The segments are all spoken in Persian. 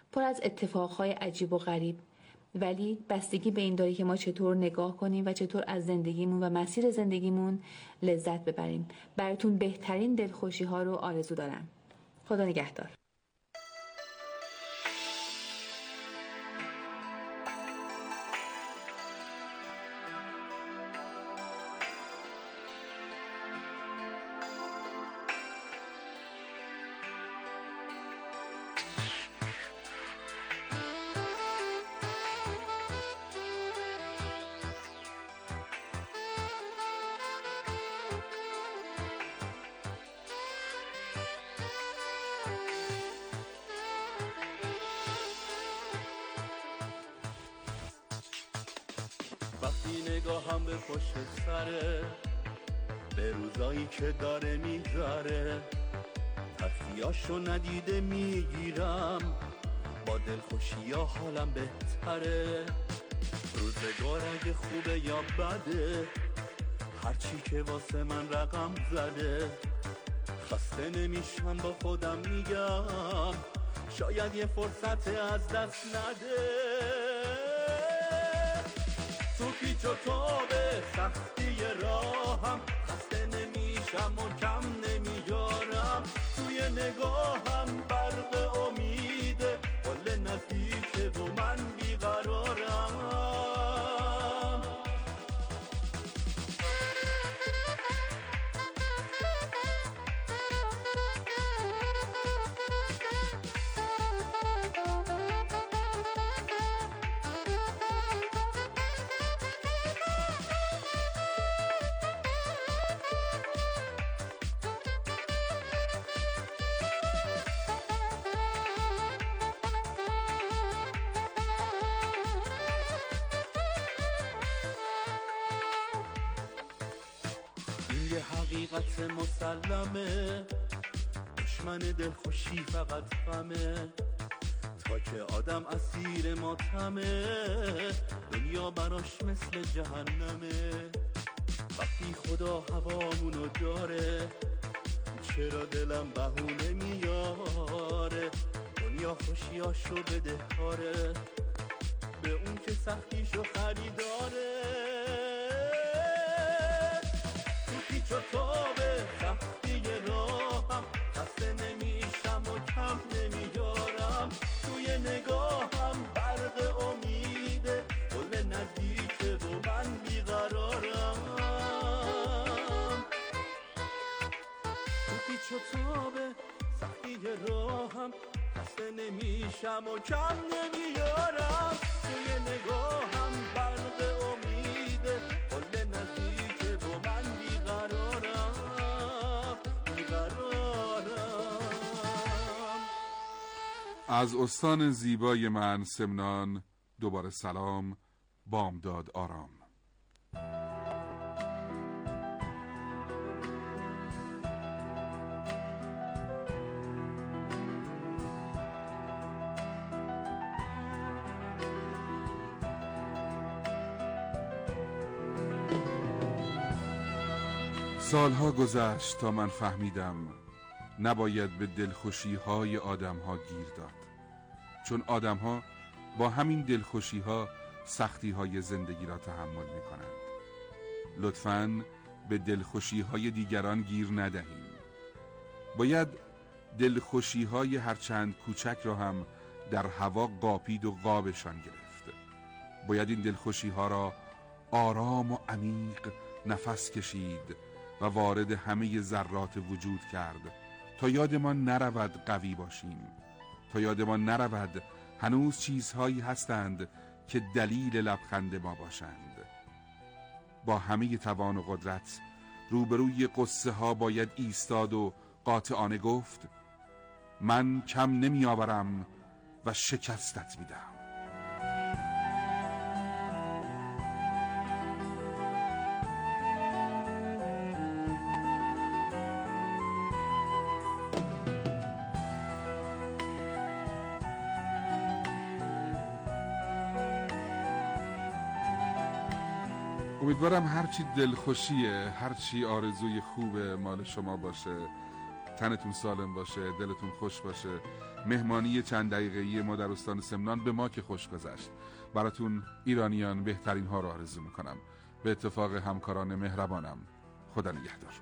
پر از اتفاقهای عجیب و غریب، ولی بستگی به این داره که ما چطور نگاه کنیم و چطور از زندگیمون و مسیر زندگیمون لذت ببریم. براتون بهترین دلخوشی ها رو آرزو دارم. خدا نگهدار. وقتی نگاهم به پشت سره، به روزایی که داره میگذره، تلخیاشو ندیده میگیرم، با دلخوشی ها حالم بهتره. روزگار اگه خوبه یا بده، هرچی که واسه من رقم زده، خسته نمیشم با خودم میگم شاید یه فرصت از دست نده. تو پیچ و تاب سختی راهم، خسته نمیشم و کم نمیارم، توی نگاهم برق امیده، قل نزدیکه و من بیقرارم. حقیقت مسلمه، دشمن دلخوشی فقط غمه، تا که آدم اسیر ماتمه، دنیا براش مثل جهنمه. وقتی خدا هوامونو داره، چرا دلم بهونه میاره، دنیا خوشیاشو بده کاره، به اون که سختیشو خریداره. پیچ و تاب سختی راهم، خسته نمیشم و کم نمیارم، توی نگاهم برق امیده، قل نزدیکه و من بیقرارم. تو پیچ و تاب سختی راهم، خسته نمیشم و کم نمیارم، توی نگاهم برق امیده، قل نزدیکه و من از استان زیبای من سمنان دوباره سلام. بامداد آرام. سالها گذشت تا من فهمیدم نباید به دلخوشی های آدم ها گیر داد، چون آدم ها با همین دلخوشی ها سختی های زندگی را تحمل می کنند. لطفاً به دلخوشی های دیگران گیر ندهیم. باید دلخوشی های هرچند کوچک را هم در هوا قاپید و قابشان گرفت. باید این دلخوشی ها را آرام و عمیق نفس کشید و وارد همه ذرات وجود کرد تا یادمان نرود قوی باشیم، تا یادمان نرود هنوز چیزهایی هستند که دلیل لبخند ما باشند. با همه توان و قدرت روبروی قصه ها باید ایستاد و قاطعانه گفت من کم نمی آورم و شکستت میدم. امیدوارم هرچی دلخوشیه، هرچی آرزوی خوبه مال شما باشه، تنتون سالم باشه، دلتون خوش باشه مهمانی چند دقیقه‌ای ما در استان سمنان به ما که خوش گذشت. براتون ایرانیان بهترین ها را آرزو میکنم. به اتفاق همکاران مهربانم. خدا نگهدار.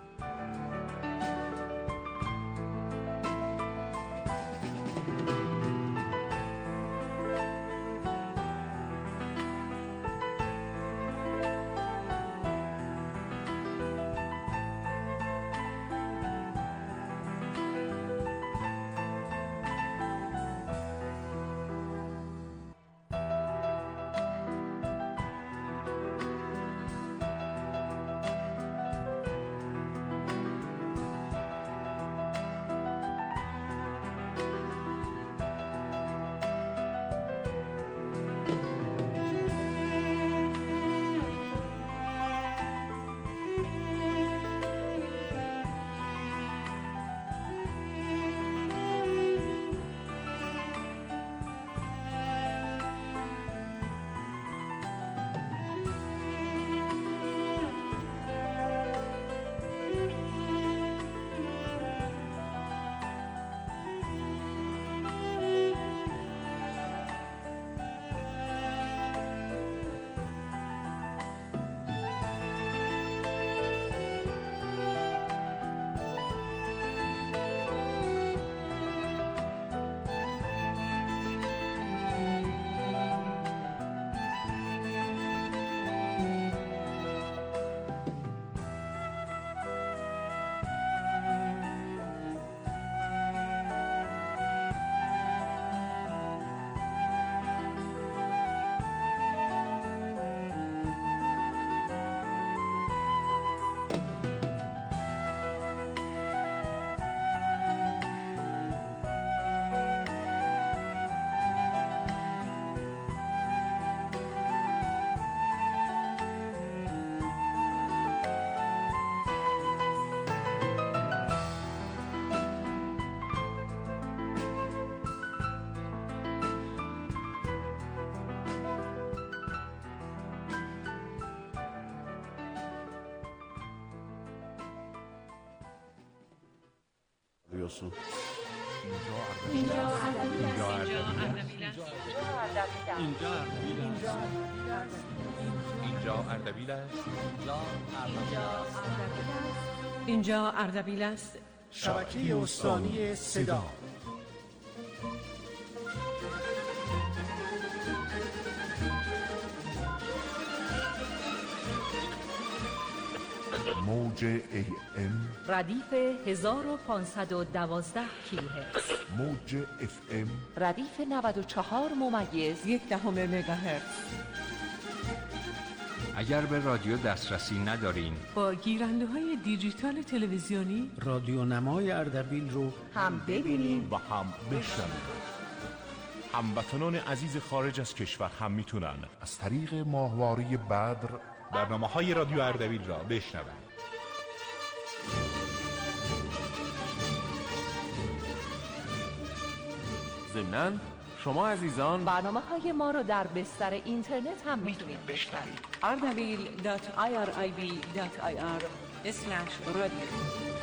اینجا اردبیل است. شبکه استانی صدا. موج AM ردیف 1512 کیلوهرتز. موج FM ردیف 94.1 مگاهرتز. اگر به رادیو دسترسی ندارین، با گیرنده‌های دیجیتال تلویزیونی رادیو نمای اردبیل رو هم ببینید و هم بشنوید. هموطنان عزیز خارج از کشور هم میتونن از طریق ماهواره بدر برنامه‌های رادیو اردبیل را بشنوند. ضمناً شما عزیزان برنامه‌های ما رو در بستر اینترنت هم میتونید بشنوید. ardabil.irib.ir/radio.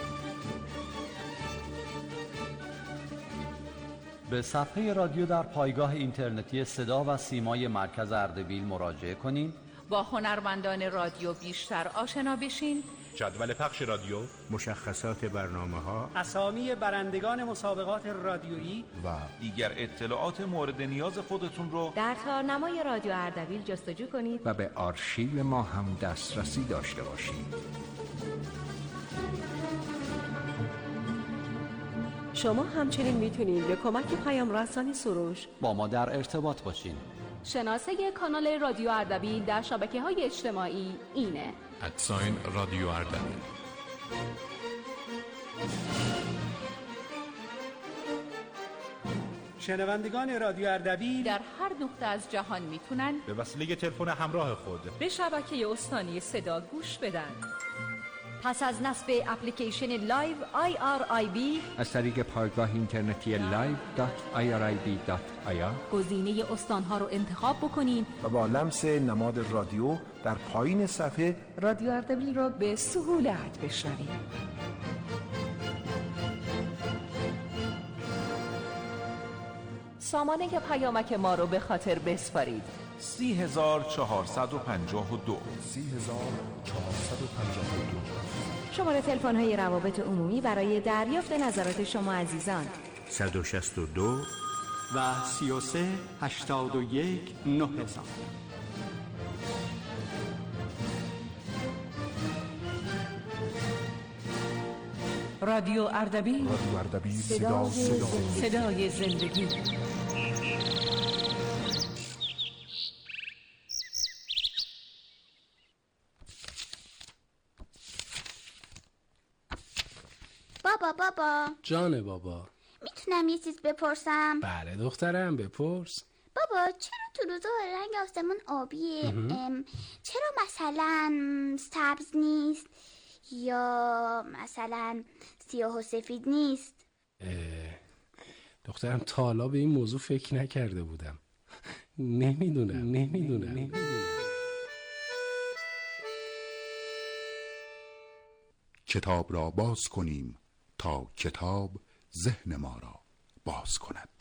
به صفحه رادیو در پایگاه اینترنتی صدا و سیمای مرکز اردبیل مراجعه کنید. با هنرمندان رادیو بیشتر آشنا بشین. جدول پخش رادیو، مشخصات برنامه‌ها، اسامی برندگان مسابقات رادیویی و دیگر اطلاعات مورد نیاز خودتون رو در تارنمای رادیو اردبیل جستجو کنید و به آرشیو ما هم دسترسی داشته باشید. شما همچنین میتونید به کمک پیام رسانی سروش با ما در ارتباط باشین. شناسه کانال رادیو اردبیل در شبکه‌های اجتماعی اینه: رادیو اردبیل. شنوندگان رادیو اردبیل در هر نقطه از جهان میتونن به وسیله تلفن همراه خود به شبکه استانی صدا گوش بدن. پس از نصب اپلیکیشن لایو IRIB از طریق پایگاه اینترنتی live.irib.ir گزینه استانها رو انتخاب بکنین و با لمس نماد رادیو در پایین صفحه رادیو اردبیل رو به سهولت بشنوید. سامانه پیامک ما رو به خاطر بسپارید. 30452 شماره تلفن های روابط عمومی برای دریافت نظرات شما عزیزان 162 و 33 81 9000. رادیو اردبیل، صدای زندگی. بابا جان بابا، میتونم یه چیز بپرسم؟ بله دخترم بپرس. بابا چرا تو روزا رنگ آسمون آبیه؟ چرا مثلا سبز نیست یا مثلا سیاه و سفید نیست؟ دخترم تا حالا به این موضوع فکر نکرده بودم. نمیدونم. کتاب را باز کنیم تا کتاب ذهن ما را باز کند.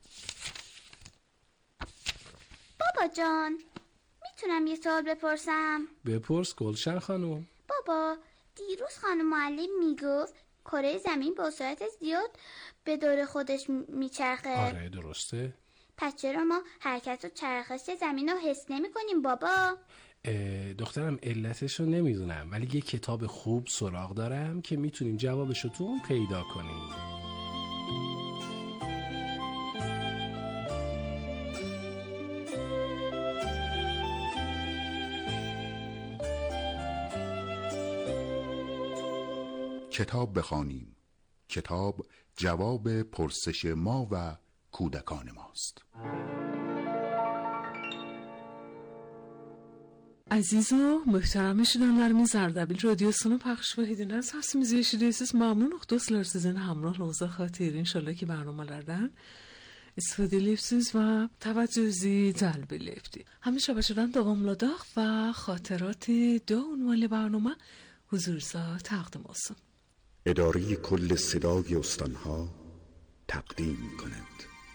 بابا جان میتونم یه سوال بپرسم؟ بپرس گلشن خانم. بابا دیروز خانم معلم میگفت کره زمین با سرعت زیاد به دور خودش میچرخه. آره درسته. پس چرا ما حرکت و چرخش زمین رو حس نمی کنیم بابا؟ دخترم علتش رو نمیدونم، ولی یه کتاب خوب سراغ دارم که میتونیم جوابش رو تو اون پیدا کنیم. کتاب بخوانیم. کتاب جواب پرسش ما و کودکان ماست. عزیزو محترم şirinlerimiz Ardabil Radyosu'nu paylaşma hediyeniz izleyicileriniz memnun olduklarınız sizin hamrahınızla خاطر انشالله که برنامه‌lardan استفاده ediyorsunuz و توجهی جلب ediyorsunuz. همیشه باشدن davamladıq و خاطرات دو عنوان برنامه حضورزا تقدیم olsun. اداره کل صدای استانها تقدیم کند.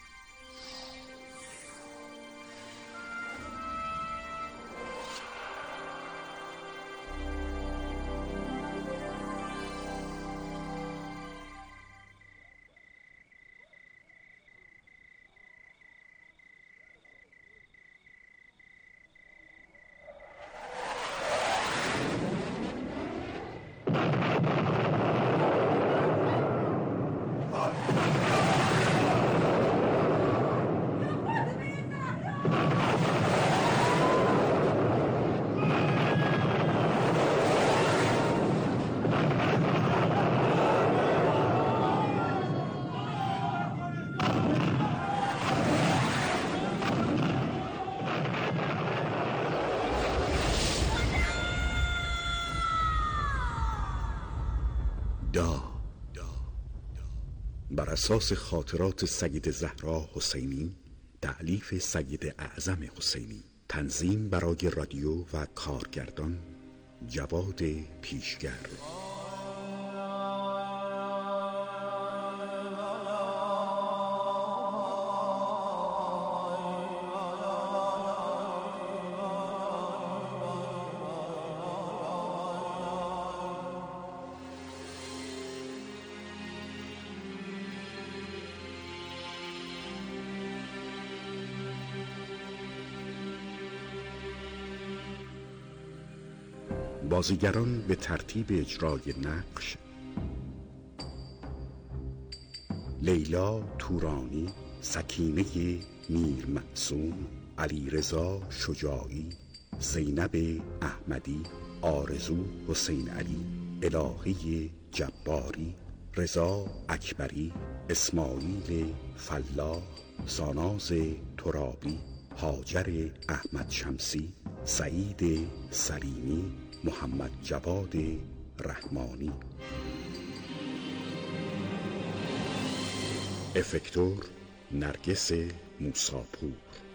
بر اساس خاطرات سید زهرا حسینی، تألیف سید اعظم حسینی، تنظیم برای رادیو و کارگردان جواد پیشگر. بازیگران به ترتیب اجرای نقش: لیلا تورانی، سکینه میر معصوم، علیرضا شجاعی، زینب احمدی، آرزو حسین علی، الهی جباری، رضا اکبری، اسماعیل فلاح، ساناز ترابی، هاجر احمد شمسی، سعید سلیمی، محمد جواد رحمانی. افکتور نرگس موساپور.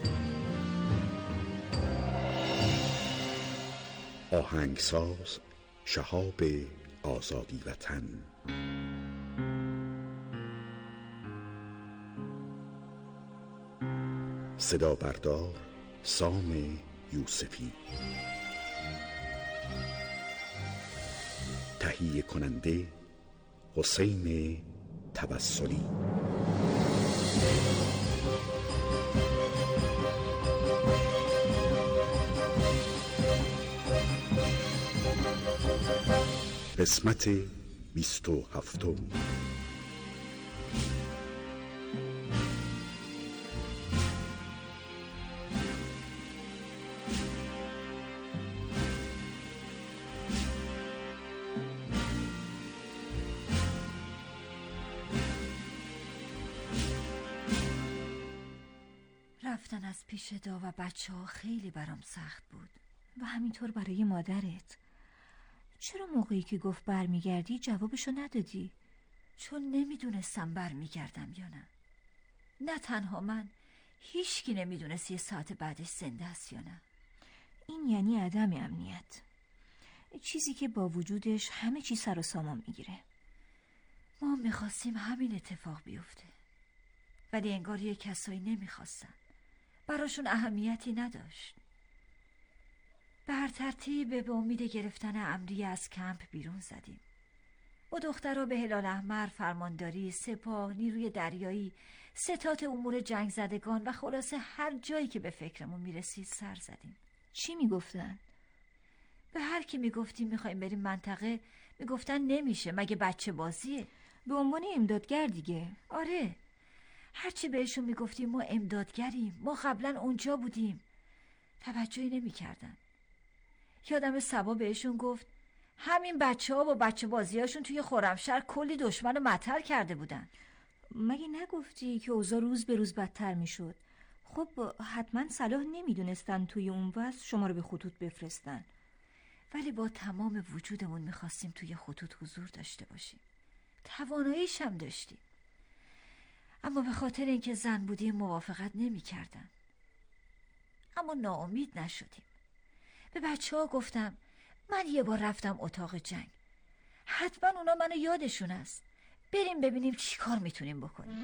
آهنگساز شهاب آزادی وطن. صدا بردار سام یوسفی، تهیه کننده حسین توسلی. قسمت 27. رفتن از پیش دا و بچه ها خیلی برام سخت بود و همینطور برای مادرت. چرا موقعی که گفت برمیگردی جوابشو ندادی؟ چون نمیدونستم برمیگردم یا نه. نه تنها من، هیچکی نمیدونست یه ساعت بعدش زنده است یا نه. این یعنی عدم امنیت، چیزی که با وجودش همه چی سر و سامان میگیره. ما میخواستیم همین اتفاق بیفته، ولی انگار یه کسایی نمیخواستن، براشون اهمیتی نداشت. به هر ترتیب به امید گرفتن امریه از کمپ بیرون زدیم. با دخترها به هلال احمر، فرمانداری، سپاه، نیروی دریایی، ستاد امور جنگ زدگان و خلاصه هر جایی که به فکرمون میرسید سر زدیم. چی میگفتن؟ به هر کی میگفتیم میخوایم بریم منطقه میگفتن نمیشه، مگه بچه بازیه. به عنوان امدادگر دیگه. آره، هرچی بهشون میگفتیم ما امدادگریم، ما قبلا اونجا بودیم، توجهی نمیکردن. یادم صبا بهشون گفت همین بچه ها با بچه بازیاشون توی خرمشهر کلی دشمن رو مطر کرده بودن. مگه نگفتی که اوضاع روز به روز بدتر میشد؟ خب حتما صلاح نمیدونستن توی اون وضع شما رو به خطوط بفرستن. ولی با تمام وجودمون میخواستیم توی خطوط حضور داشته باشیم، تواناییش هم داشتیم، اما به خاطر اینکه زن بودیم موافقت نمیکردن. اما ناامید نشدیم. به بچه ها گفتم من یه بار رفتم اتاق جنگ، حتما اونا منو یادشون است، بریم ببینیم چی کار میتونیم بکنیم.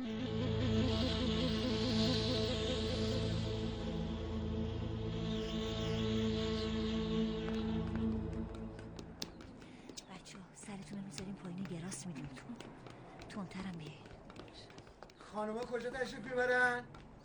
بچه ها سرتون رو میذاریم پایین، گراس میدیم تونترم بیه. خانوما کجا تشریف میبرن؟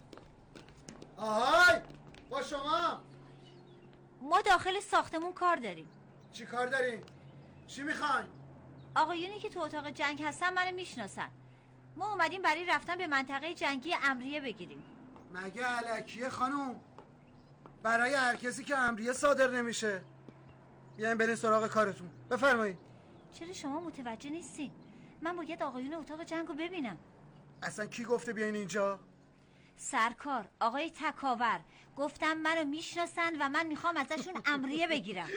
آهای با شما. ما داخل ساختمون کار داریم. چی کار داریم؟ چی میخواین؟ آقایونی که تو اتاق جنگ هستن منو میشناسن. ما اومدیم برای رفتن به منطقه جنگی امریه بگیریم. مگه الکیه خانوم؟ برای هر کسی که امریه صادر نمیشه. بیاین برین سراغ کارتون. بفرمایید. چرا شما متوجه نیستین؟ من باید آقایون اتاق جنگ رو ببینم. اصلا کی گفته بیاین اینجا؟ سرکار آقای تکاور گفتم منو میشناسن و من میخوام ازشون امریه بگیرم.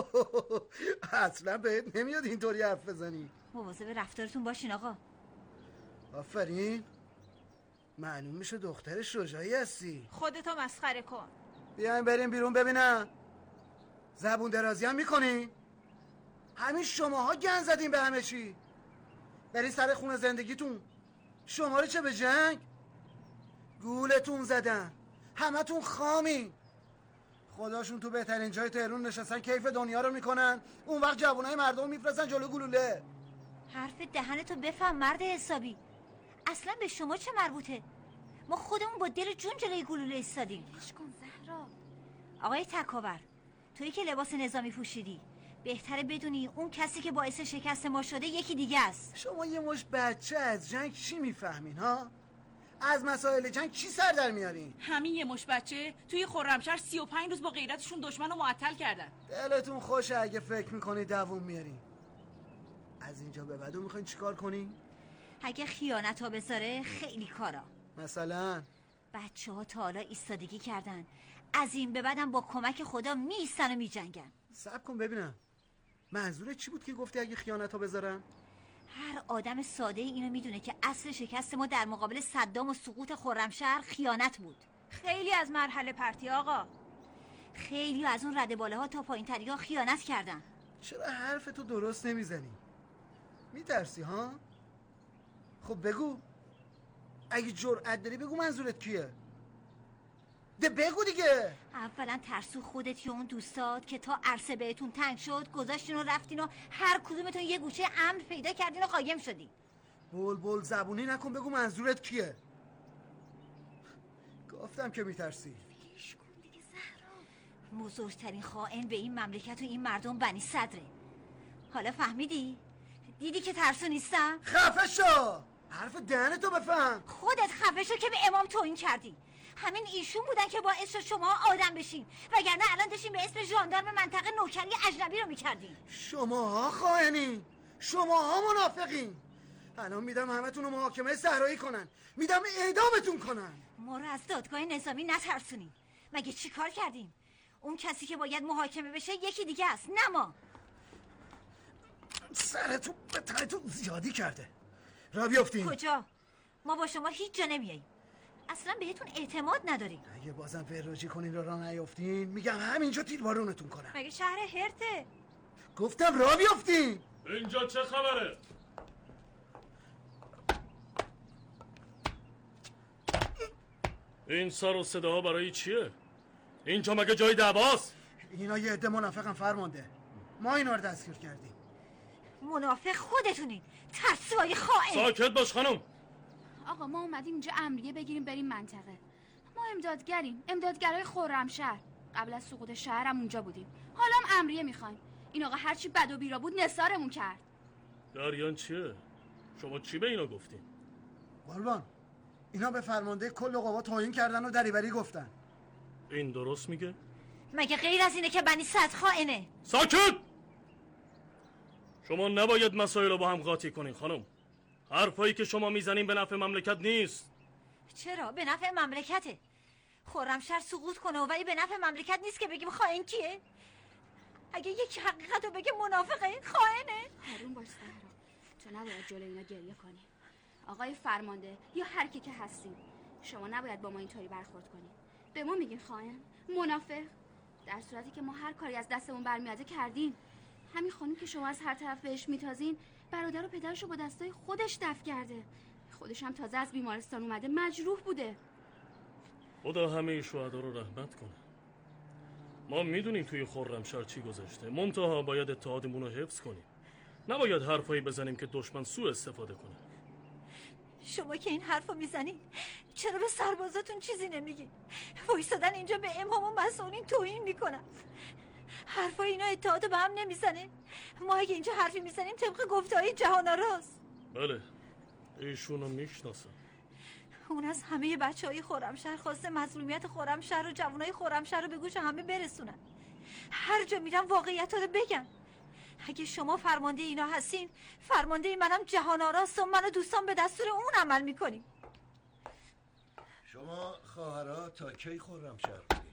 اصلا بهت نمیاد اینطوری حرف بزنی. مواظب رفتارتون باشین آقا. آفرین، معلوم میشه دختر شجاعی هستی. خودتو مسخره کن. بیاین بریم بیرون ببینم. زبون درازی هم میکنی؟ همین شماها گن زدین به همه چی. برین سر خونه زندگیتون. شما رو چه به جنگ؟ گولتون زدن، همتون خامی. خداشون تو بهترین جای تهران نشستن کیف دنیا رو میکنن، اون وقت جوانای مردم میفرستن جلو گلوله. حرف دهنتو بفهم مرد حسابی، اصلا به شما چه مربوطه؟ ما خودمون با دل جون جلوی گلوله ایستادیم. عشق کن زهرا. آقای تکاور، تویی که لباس نظامی پوشیدی بهتره بدونی اون کسی که باعث شکست ما شده یکی دیگه است. شما یه مش بچه از جنگ چی میفهمین ها؟ از مسائل جنگ چی سر در میارین؟ همین یه مش بچه توی خرمشهر 35 روز با غیرتشون دشمن رو معطل کردن. دلتون خوشه اگه فکر میکنی دووم میارین. از اینجا به بعدو میخواین چیکار کنین؟ اگه خیانت ها بذاره خیلی کارا. مثلا بچه ها تا حالا ایستادگی کردن، از این به بعدم با کمک خدا میستن و میجنگن. صبر کن ببینم منظور چی بود که گفتی اگه خیانت ها بذارن؟ هر آدم ساده اینو میدونه که اصل شکست ما در مقابل صدام و سقوط خرمشهر خیانت بود. خیلی از مرحله پرتی آقا. خیلی از اون رده بالاها تا پایین تری ها خیانت کردن. چرا حرفتو درست نمیزنی؟ میترسی ها؟ خب بگو، اگه جرأت داری بگو منظورت کیه؟ ده بگو دیگه. اولا ترسو خودتی و اون دوستات که تا عرصه بهتون تنگ شد گذاشتین و رفتین و هر کدومتون یه گوشه امن پیدا کردین و قایم شدین. بول زبونی نکن، بگو منظورت کیه؟ گفتم که میترسی. بزرگترین خائن به این مملکت و این مردم بنی صدره. حالا فهمیدی؟ دیدی که ترسو نیستم؟ خفه شو! حرف دهنتو بفهم. خودت خفه شو که به امام توهین کردی. همین ایشون بودن که باعث شد شما آدم بشین، وگرنه الان داشتین به اسم ژاندارم منطقه نوکری اجنبی رو میکردین. شماها خائنین، شماها منافقین. الان میدم همتون رو محاکمه صحرایی کنن، میدم اعدامتون کنن. ما رو از دادگاه نظامی نترسونین. مگه چی کار کردیم؟ اون کسی که باید محاکمه بشه یکی دیگه است، نه ما. سرتون به تنتون زیادی کرده. را بیافتین. کجا؟ ما با شما هیچ جا نمیاییم. اصلا بهتون اعتماد نداریم. اگه بازم فراجی کنین را نیافتین میگم همینجا تیربارونتون کنم. مگه شهر هرته؟ گفتم را بیافتین. اینجا چه خبره؟ این سر و صداها برای چیه؟ اینجا مگه جای دعواست؟ اینا یه عده منافقن فرمانده. ما اینا رو دستگیر کردیم. منافق خودتونین، ترسوهای خائن. ساکت باش خانم. آقا ما اومدیم اینجا امریه بگیریم بریم منطقه. ما امدادگریم، امدادگرای خرمشهر. قبل از سقوط شهرم اونجا بودیم. حالا هم امریه میخوایم. این آقا هرچی بد و بیرا بود نثارمون کرد. جریان چیه؟ شما چی به اینا گفتین؟ قربان، اینا به فرمانده کل قوا توهین کردن و دریوری گفتن. این درست میگه؟ مگه غیر از اینه که بنی صد خائنه؟ ساکت! شما نباید مسائل رو با هم قاطی کنین خانم. حرفایی که شما میزنین به نفع مملکت نیست. چرا؟ به نفع مملکته. خرمشهر سقوط کنه ولی به نفع مملکت نیست که بگیم خائن کیه؟ اگه یک حقیقت رو بگه منافقه، خائنه. حروم باش زهرا، تو نباید جلوی اینا گریه کنی. آقای فرمانده یا هر کی که هستین، شما نباید با ما اینطوری برخورد کنین. به ما میگین خائن، منافق، در صورتی که ما هر کاری از دستمون برمیاده کردیم. همین خانم که شما از هر طرف بهش میتازین برادر و پدرشو با دستای خودش دفن کرده. خودش هم تازه از بیمارستان اومده، مجروح بوده. خدا همه شهدا رو رحمت کنه. ما میدونیم توی خرمشهر چی گذشته، منتها باید اتحادمون رو حفظ کنیم. نباید حرفایی بزنیم که دشمن سوء استفاده کنه. شما که این حرفو میزنین چرا به سربازاتون چیزی نمیگین؟ وایسادن اینجا به امام و مسئولین توهین میکنن. حرفای اینا اتحاد به هم نمیزنه. ما اگه اینجا حرفی میزنیم طبق گفته‌های جهان آراست. بله، ایشونو میشناسم. اون از همه بچه‌های خرمشهر خواسته مظلومیت خرمشهر و جوانای خرمشهر رو به گوش همه برسونن. هر جا میرن واقعیت رو بگن. اگه شما فرمانده اینا هستین، فرمانده منم جهان آراست و من و دوستان به دستور اون عمل میکنیم. شما خواهرها تا کی خرمشهر بودین؟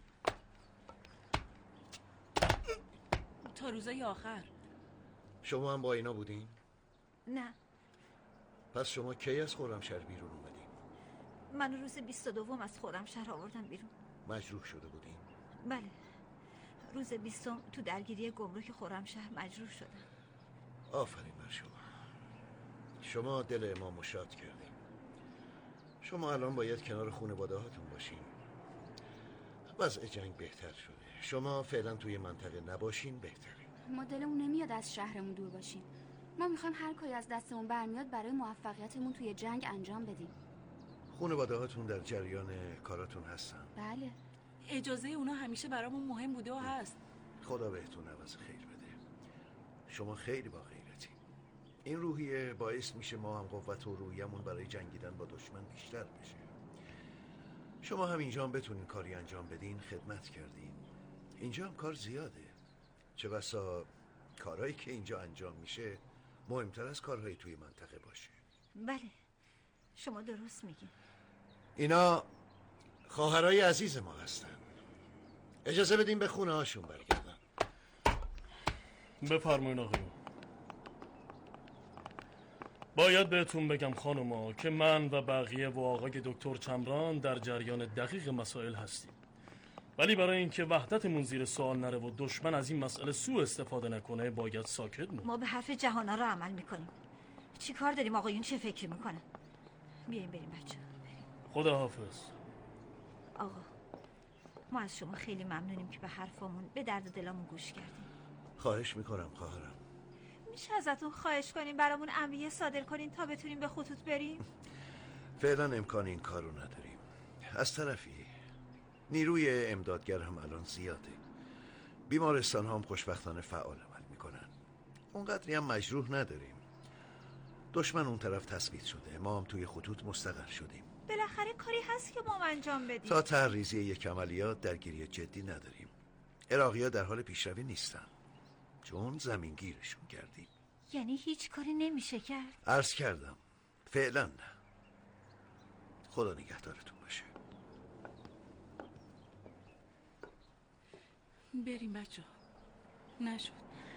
تا روزای آخر. شما هم با اینا بودین؟ نه. پس شما کی از خرمشهر بیرون اومدین؟ من روز 22 از خرمشهر آوردم بیرون. مجروح شده بودین؟ بله، روز 20 تو درگیری گمرک خرمشهر مجروح شدم. آفرین بر شما. شما دل امامو شاد کردین. شما الان باید کنار خانواده هاتون باشین. وضع جنگ بهتر شده. شما فعلا توی منطقه نباشین بهتره. ما دلمون نمیاد از شهرمون دور باشیم. ما میخوایم هر کاری از دستمون برمیاد برای موفقیتمون توی جنگ انجام بدیم. خانواده هاتون در جریان کاراتون هستن؟ بله. اجازه اونا همیشه برامون مهم بوده و هست. خدا بهتون عوض خیر بده. شما خیلی با غیرتی. این روحیه باعث میشه ما هم قوت و روحیمون برای جنگیدن با دشمن بیشتر بشه. شما هم اینجا هم بتونین کاری انجام بدین خدمت کردین. اینجا هم کار زیاده. چه بسا کارهایی که اینجا انجام میشه مهمتر از کارهایی توی منطقه باشه. بله، شما درست میگین. اینا خواهرای عزیز ما هستن. اجازه بدیم به خونه هاشون برگردن. بفرمایین آقایون. باید بهتون بگم خانوما که من و بقیه و آقای دکتر چمران در جریان دقیق مسائل هستیم، ولی برای اینکه وحدتمون زیر سوال نره و دشمن از این مسئله سوء استفاده نکنه باید ساکت موند. ما به حرف جهانا رو عمل میکنیم. چی کار داریم آقایون؟ چه فکری میکنن؟ بیاییم بریم بچه. خدا حافظ. آقا ما از شما خیلی ممنونیم که به حرفمون، به درد دلمون گوش کردیم. خواهش میکنم خواهرم. میشه ازتون خواهش کنیم برامون امریه صادر کنین تا بتونیم به خطوط بریم؟ فعلا امکان این کارو نداریم. از طرفی نیروی امدادگر هم الان زیاده. بیمارستان هم خوشبختانه فعال عمل میکنن. اونقدری هم مجروح نداریم. دشمن اون طرف تثبیت شده، ما هم توی خطوط مستقر شدیم. بالاخره کاری هست که ما انجام بدیم. تا تحریزی یک عملیات درگیری جدی نداریم. عراقی‌ها در حال پیشروی نیستن، چون زمینگیرشون کردیم. یعنی هیچ کاری نمیشه کرد؟ عرض کردم فعلا نه. خدا نگهدارتون باشه. بریم بچه ها. نشد.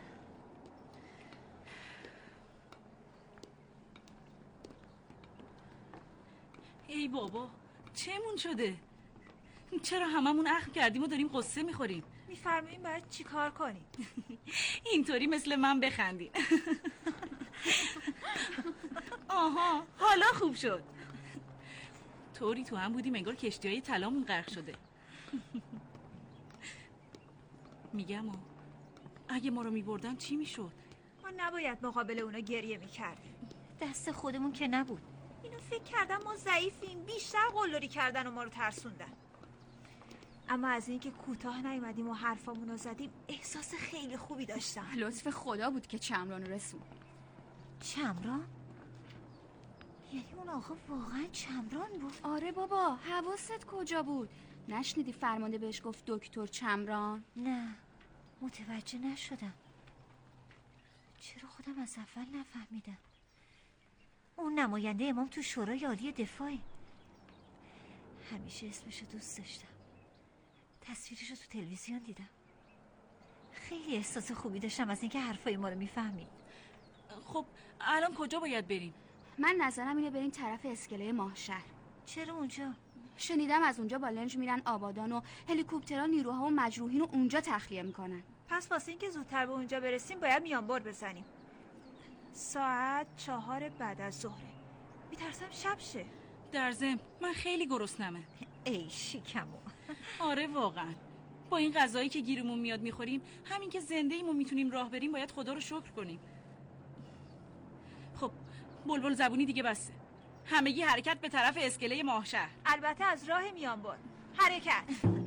ای بابا چمون شده؟ چرا هممون اخم کردیم و داریم قصه میخوریم؟ میفرماییم باید چی کار کنیم؟ اینطوری مثل من بخندیم. آها حالا خوب شد. طوری تو هم بودیم انگار کشتیهای طلامون غرق شده. میگم اگه ما رو میبردن چی میشد؟ ما نباید مقابل اونا گریه میکردیم. دست خودمون که نبود. اینو فکر کردم ما ضعیفیم، بیشتر قلدری کردن و ما رو ترسوندن. اما از اینکه کوتاه نیومدیم و حرفامون رو زدیم احساس خیلی خوبی داشتم. لطف خدا بود که چمران رو رسون. چمران؟ یعنی اون آقا واقعا چمران بود؟ آره بابا، حواست کجا بود؟ نشنیدی فرمانده بهش گفت دکتر چمران؟ نه متوجه نشدم. چرا خودم از اول نفهمیدم؟ اون نماینده امام تو شورای عالی دفاعی. همیشه اسمشو دوست داشتم. تصویرشو تو تلویزیون دیدم. خیلی احساس خوبی داشتم از اینکه حرفای ما رو میفهمید. خب الان کجا باید بریم؟ من نظرم اینه بریم طرف اسکله ماهشهر. چرا اونجا؟ شنیدم از اونجا با لنج میرن آبادان و هلیکوپترها نیروها و مجروحین رو اونجا تخلیه میکنن. پس واسه اینکه زودتر به اونجا برسیم باید میانبار بزنیم. ساعت 4 بعد از ظهره. میترسم شب شه. در ضمن من خیلی گرسنمه. ای شیکمو. آره واقعا با این غذایی که گیرمون میاد میخوریم، همین که زنده ایم و میتونیم راه بریم باید خدا رو شکر کنیم. خب بلبل زبونی دیگه بسه. همگی حرکت به طرف اسکله ماهشهر. البته از راه میانبار. حرکت.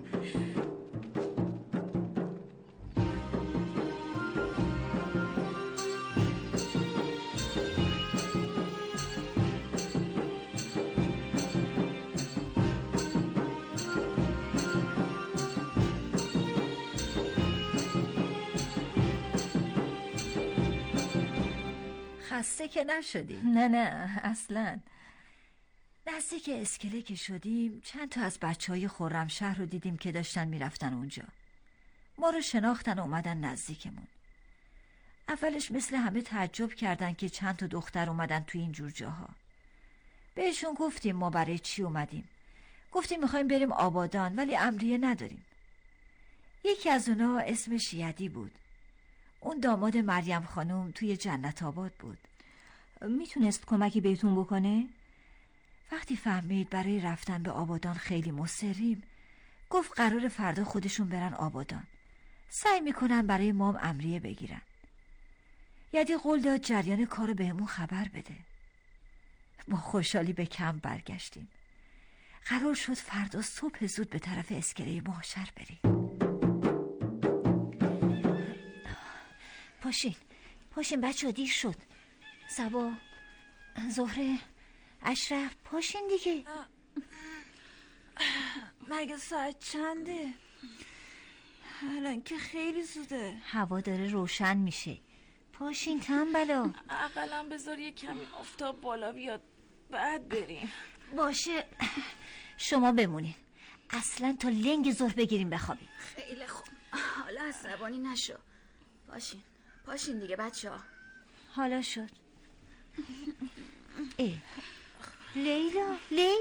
خسته که نشدی؟ نه اصلا. نزدیک اسکله که شدیم چند تا از بچهای خرمشهر رو دیدیم که داشتن میرفتن اونجا. ما رو شناختن و اومدن نزدیکمون. اولش مثل همه تعجب کردن که چند تا دختر اومدن تو این جور جاها. بهشون گفتیم ما برای چی اومدیم. گفتیم میخوایم بریم آبادان ولی امریه نداریم. یکی از اونا اسمش یدی بود. اون داماد مریم خانم توی جنت آباد بود. میتونست کمکی بهتون بکنه؟ وقتی فهمید برای رفتن به آبادان خیلی مصریم، گفت قرار فردا خودشون برن آبادان. سعی میکنن برای مام امریه بگیرن. یدی قول داد جریان کارو بهمون خبر بده. ما خوشحالی به کمپ برگشتیم. قرار شد فردا صبح زود به طرف اسکله ماهشهر بریم. پاشین بچه دیر شد. صبا، زهره، اشرف پاشین دیگه. مگه ساعت چنده؟ الان که خیلی زوده. هوا داره روشن میشه. پاشین تنبلا. اقلا بذار یه کمی آفتاب بالا بیاد بعد بریم. باشه شما بمونین. اصلا تا لنگ ظهر بگیریم بخوابیم. خیلی خوب. حالا عصبانی نشو. پاشین دیگه بچه ها. حالا شد. لیلا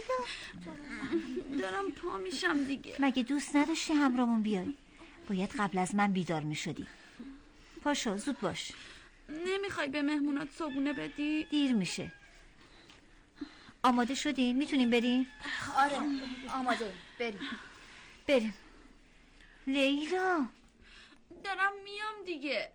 دارم پا میشم دیگه. مگه دوست نداشتی همراهمون بیای؟ باید قبل از من بیدار میشدی. پاشو زود باش. نمیخوای به مهمونات صبونه بدی؟ دیر میشه. آماده شدین؟ میتونیم بریم؟ آره آماده. بریم. لیلا دارم میام دیگه.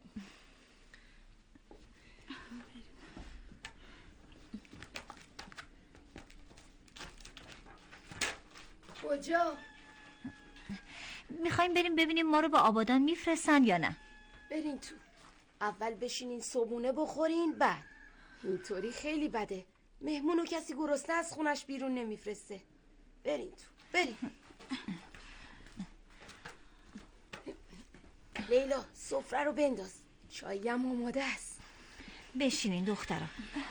کجا؟ میخوایم بریم ببینیم ما رو به آبادان میفرستن یا نه. برین تو. اول بشینین صبحونه بخورین، بعد. اینطوری خیلی بده. مهمونو کسی گرسنه از خونش بیرون نمیفرسته. برین تو. برین. لیلا سفره رو بنداز. چایی هم آماده است. بشینین دخترم.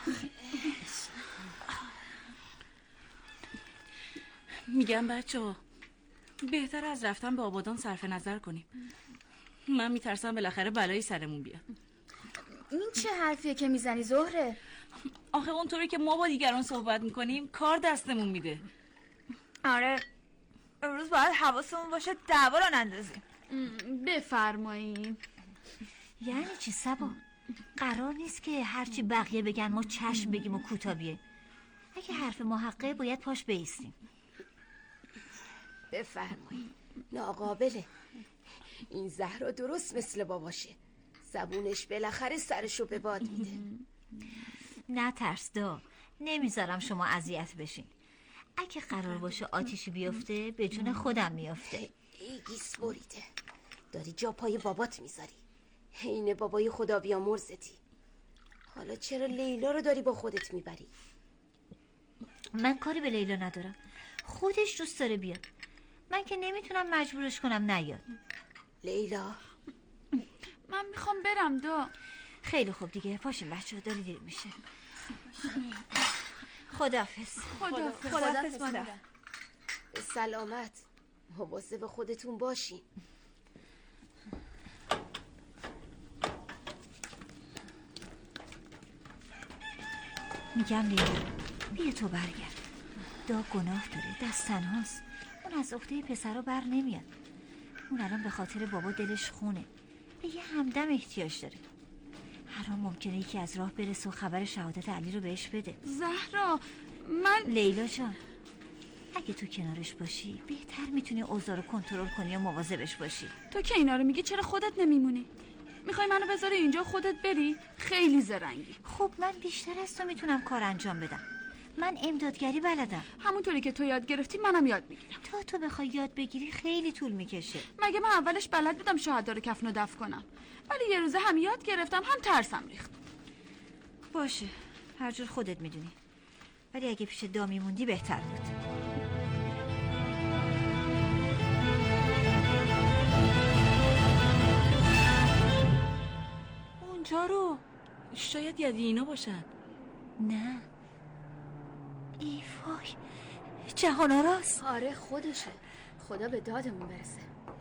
میگم بچه‌ها بهتر از رفتن به آبادان صرف نظر کنیم. من میترسم بالاخره بلایی سرمون بیاد. این چه حرفیه که میزنی زهره؟ آخه اونطوری که ما با دیگران صحبت میکنیم کار دستمون میده. آره امروز باید حواسمون باشه دعوا رو نندازیم. بفرمایین. یعنی چی سبا؟ قرار نیست که هرچی بقیه بگن ما چشم بگیم و کوتا بیه. اگه حرف ما حقه باید پاش بیستیم. بفرمایید. ناقابله. این زهرا درست مثل باباشه. زبونش بالاخره سرشو به باد میده. نه ترس دا، نمیذارم شما اذیت بشین. اگه قرار باشه آتیشی بیفته به جون خودم میفته. ای گیس بریده. داری جا پای بابات میذاری. اینه بابای خدا بیامرزتی. حالا چرا لیلا رو داری با خودت میبری؟ من کاری به لیلا ندارم. خودش دوست داره بیاد. من که نمیتونم مجبورش کنم نیاد. لیلا من میخوام برم دا. خیلی خوب دیگه پاشین بچه ها داری دیر میشه. خداحافظ. خداحافظ مادر. به سلامت. مواظب خودتون باشین. میگم لیلا بیا تو برگرد. دا گناه داره، دست تنهاست. اون از عهده پسرا بر نمیاد. اون الان به خاطر بابا دلش خونه. به یه همدم احتیاج داره. هر آن ممکنه یکی از راه برسه و خبر شهادت علی رو بهش بده. زهرا لیلا جان اگه تو کنارش باشی بهتر میتونی اوضاع رو کنترل کنی و مواظبش باشی. تو که اینا رو میگی چرا خودت نمیمونی؟ میخوای منو بذاری اینجا خودت بری؟ خیلی زرنگی. خب من بیشتر از تو میتونم کار انجام بدم. من امدادگری بلدم. همونطوری که تو یاد گرفتی منم یاد میگیرم. تو بخوای یاد بگیری خیلی طول میکشه. مگه من اولش بلد بودم شهدا رو کفن و دفن کنم؟ ولی یه روزه هم یاد گرفتم هم ترسم ریخت. باشه هر جور خودت میدونی. ولی اگه پیش دا میموندی بهتر بود. اونجا رو شاید یدینا باشن. نه ای وای جهان آراست. آره خودشه. خدا به دادمون برسه.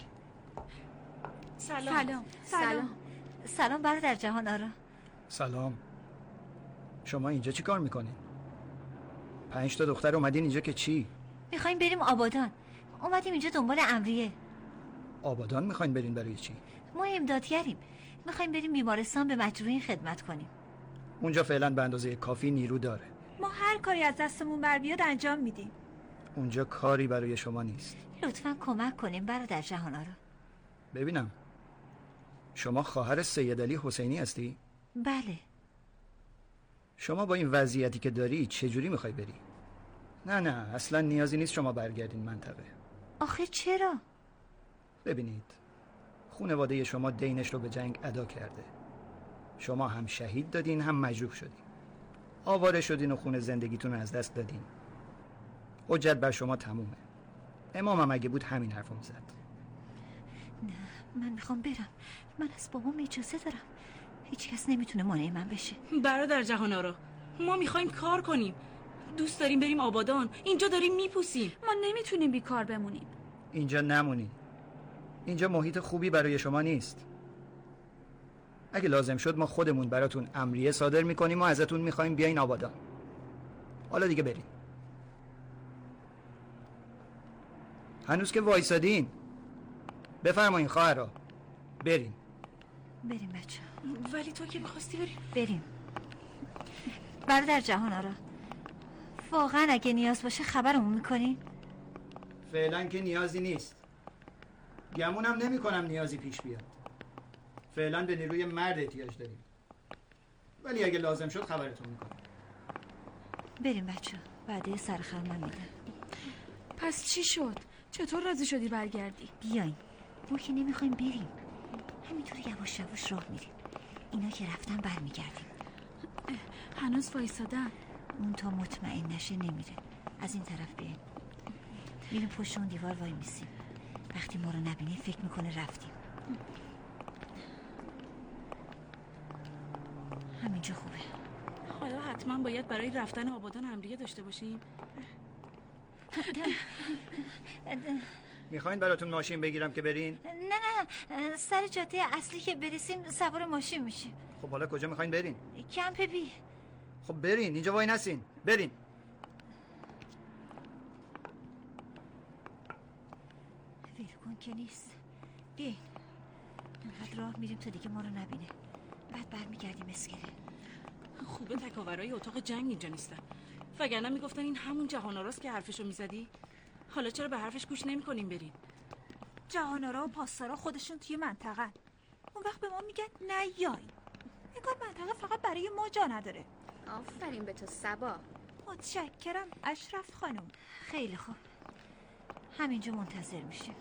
سلام برادر جهان آرا. سلام. شما اینجا چی کار میکنین؟ 5 تا دختر اومدین اینجا که چی؟ میخوایم بریم آبادان. اومدیم اینجا دنبال امریه. آبادان میخواین برین برای چی؟ ما امدادگریم. میخوایم بریم بیمارستان به مجروحین خدمت کنیم. اونجا فعلا به اندازه کافی نیرو داره. ما هر کاری از دستمون بر بیاد انجام میدیم. اونجا کاری برای شما نیست. لطفاً کمک کنیم برادر جهان آرا. ببینم شما خواهر سیدعلی حسینی هستی؟ بله. شما با این وضعیتی که داری چجوری میخوای بری؟ نه اصلا نیازی نیست شما برگردین منطقه. آخه چرا؟ ببینید خانواده شما دینش رو به جنگ ادا کرده. شما هم شهید دادین هم مجروح شدین. آواره شدین و خونه زندگیتون رو از دست دادین. حجت بر شما تمومه. امامم اگه بود همین حرفو میزد. نه من میخوام برم. من از بابام اجازه دارم. هیچ کس نمیتونه مانع من بشه. برادر جهان آرا ما میخوایم کار کنیم. دوست داریم بریم آبادان. اینجا داریم میپوسیم. ما نمیتونیم بیکار بمونیم. اینجا نمونین. اینجا محیط خوبی برای شما نیست. اگه لازم شد ما خودمون براتون امریه صادر میکنیم و ازتون میخوایم بیاین آبادان. حالا دیگه برین. هنوز که وایسادین. بفرمایین خواهرا. بریم بچه. ولی تو که میخواستی بریم. برادر جهان آرا واقعا اگه نیاز باشه خبرمون میکنین؟ فعلا که نیازی نیست. گمونم نمی کنم نیازی پیش بیاد. فعلا به نیروی مرد احتیاج داریم، ولی اگه لازم شد خبرتون میکنم. بریم بچه، بعد سرخر من میدم. پس چی شد؟ چطور راضی شدی برگردی؟ بیاین، ما که نمیخوایم بریم، همینطور یواش یواش راه میریم. اینا که رفتن برمیگردیم. هنوز وایسادن؟ اون تا مطمئن نشه نمیره. از این طرف بیاین، میریم پشت اون دیوار وای میسیم. وقتی ما رو نبینه فکر میکنه رفتیم. همینجا خوبه. حالا حتما باید برای رفتن آبادان امریه داشته باشیم. میخواین براتون ماشین بگیرم که برین؟ نه سر جاده اصلی که برسیم سوار ماشین میشیم. خب حالا کجا میخواین برین؟ کمپ بی. خب برین، اینجا وای نسین، برین. ویرکن که نیست. بیاین، اینقدر راه میریم تا دیگه ما رو نبینه، بعد برمیگردیم اسکله. خوبه تکاورای اتاق جنگ اینجا نیستن، وگرنه میگفتن این همون جهان‌آراست که حرفشو میزدی. حالا چرا به حرفش گوش نمی‌کنیم بریم؟ جهان‌آرا و پاسدارا خودشون توی منطقه، اون وقت به ما میگن نیاین. انگار منطقه فقط برای ما جا نداره. آفرین به تو صبا. متشکرم اشرف خانم. خیلی خوب، همینجا منتظر میشیم.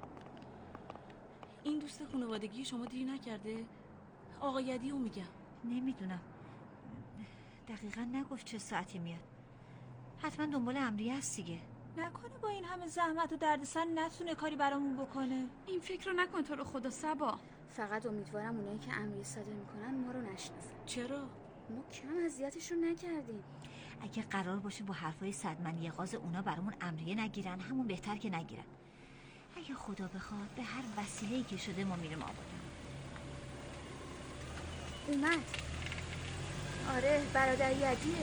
این دوست خانوادگی شما دیر نکرده؟ آقا یدیو میگم. نمیدونم، دقیقا نگفت چه ساعتی میاد. حتما دنبال امریه هست دیگه. نکنه با این همه زحمت و دردسر نتونه کاری برامون بکنه. این فکر رو نکن تو رو خدا صبا. فقط امیدوارم اونایی که امریه صادر میکنن ما رو نشناسن. چرا؟ ما کم اذیتشون نکردیم. اگه قرار باشه با حرفای صدمنی غاز اونا برامون امریه نگیرن، همون بهتر که نگیرن. اگه خدا بخواد به هر وسیله‌ای که شده ما میریم آبادان. اومد. آره برادر یدیه.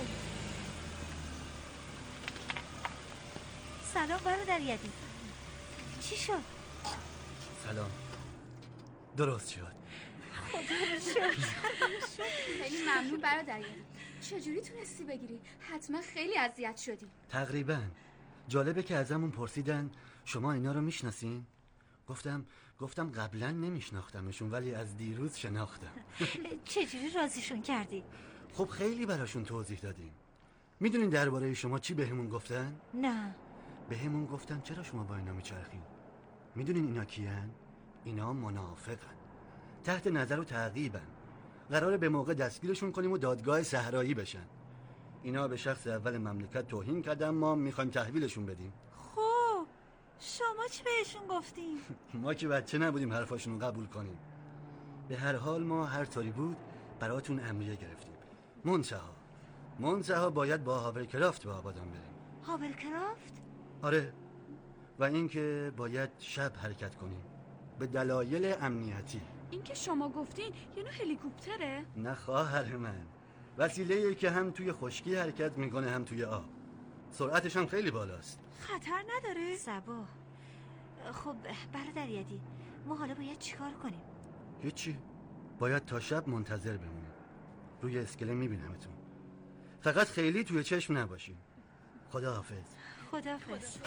سلام برادر یدی. چی شد؟ سلام. درست شد. خدا رو شکر. خیلی ممنون برادر یدی. چجوری تونستی بگیری؟ حتما خیلی اذیت شدی. تقریبا. جالبه که ازمون پرسیدن شما اینا رو میشناسین؟ گفتم قبلا نمیشناختمشون، ولی از دیروز شناختم. چجوری راضیشون کردی؟ خب خیلی براشون توضیح دادیم. میدونین درباره شما چی بهمون گفتن؟ نه. بهمون گفتن چرا شما با اینا میچرخین؟ میدونین اینا کیان؟ اینا منافقن، تحت نظر و تعقیبن. قراره به موقع دستگیرشون کنیم و دادگاه صحرایی بشن. اینا به شخص اول مملکت توهین کردن، ما میخوایم تحویلشون بدیم. خب شما چی بهشون گفتین؟ ما که بچه نبودیم حرفاشون رو قبول کنیم. به هر حال ما هر طوری بود براتون امریه گرفتیم. منتها باید با هاورکرافت به آبادان بریم. هاورکرافت؟ آره، و اینکه باید شب حرکت کنیم به دلایل امنیتی. این که شما گفتین یه نوع هلیکوپتره؟ نه خواهر من، وسیله‌ای که هم توی خشکی حرکت میکنه هم توی آب. سرعتش هم خیلی بالاست. خطر نداره؟ صبا. خب برادر یدی، ما حالا باید چیکار کنیم؟ هیچی، باید تا شب منتظر بمونیم. روی اسکله میبینمتون، فقط خیلی توی چشم نباشیم. خداحافظ. خداحافظ.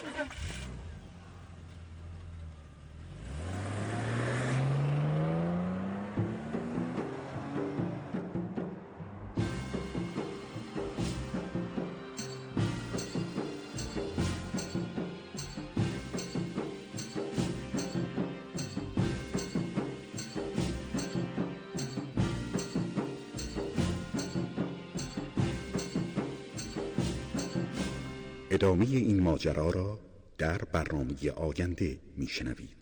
ادامه این ماجرا را در برنامه آینده میشنوید.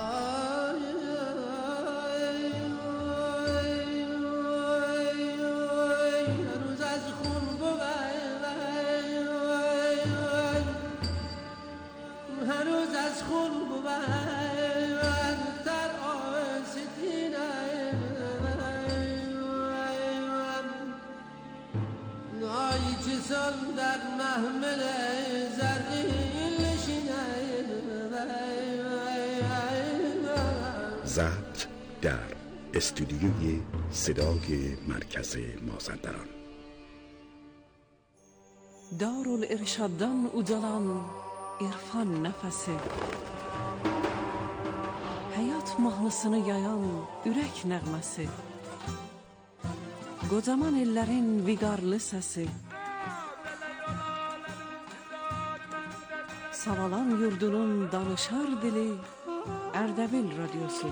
ضبط در استودیوی صدای مرکز مازندران. دارالارشادان اودالان عرفان نفسه. mahnısını yayan ürək nəğməsi, qocaman ellərin viqarlı səsi, Savalan yurdunun danışar dili, Ərdəbil radyosu.